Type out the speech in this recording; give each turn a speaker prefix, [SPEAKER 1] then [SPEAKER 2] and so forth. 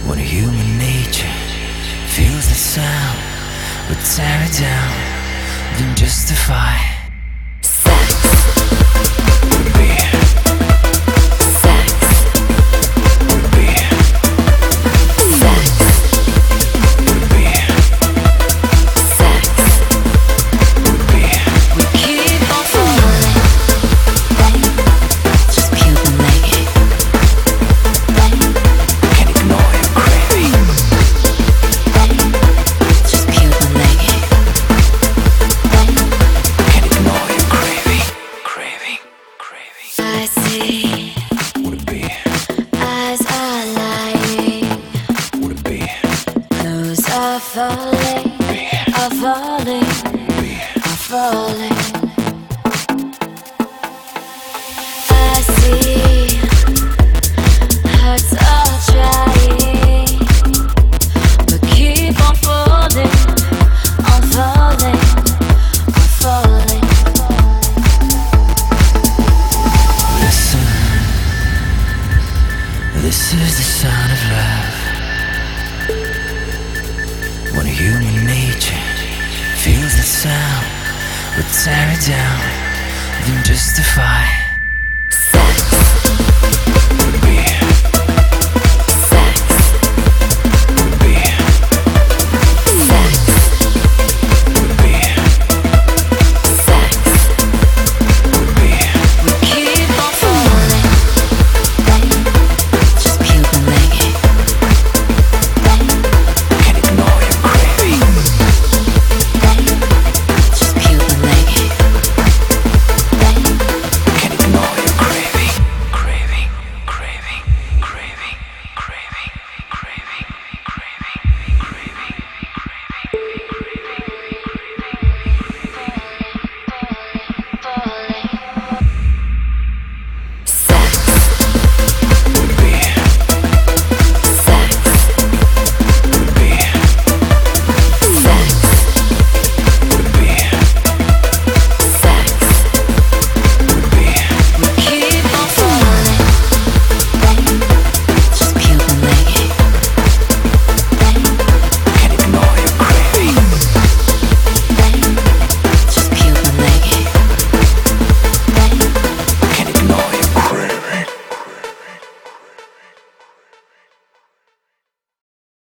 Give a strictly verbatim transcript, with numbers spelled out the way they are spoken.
[SPEAKER 1] When human nature feels the sound, but tear it down, then justify.
[SPEAKER 2] Sex.
[SPEAKER 1] Would be.
[SPEAKER 2] Sex.
[SPEAKER 1] Would be.
[SPEAKER 2] Sex.
[SPEAKER 1] Would be.
[SPEAKER 2] Sex.
[SPEAKER 1] Would be.
[SPEAKER 2] We keep on falling. Just Cuban legging.
[SPEAKER 1] Can't ignore your craving.
[SPEAKER 2] Just Cuban legging.
[SPEAKER 1] Can't ignore your craving. Craving. Craving.
[SPEAKER 2] I see
[SPEAKER 1] Would it be?
[SPEAKER 2] eyes are lying.
[SPEAKER 1] Would it be?
[SPEAKER 2] Clothes are falling.
[SPEAKER 1] Be.
[SPEAKER 2] Are falling.
[SPEAKER 1] Be.
[SPEAKER 2] Are falling. I see hearts are trying, but keep on falling, on falling, on falling.
[SPEAKER 1] Listen. This is the sound of love. When human nature feels the sound, but tear it down, then justify.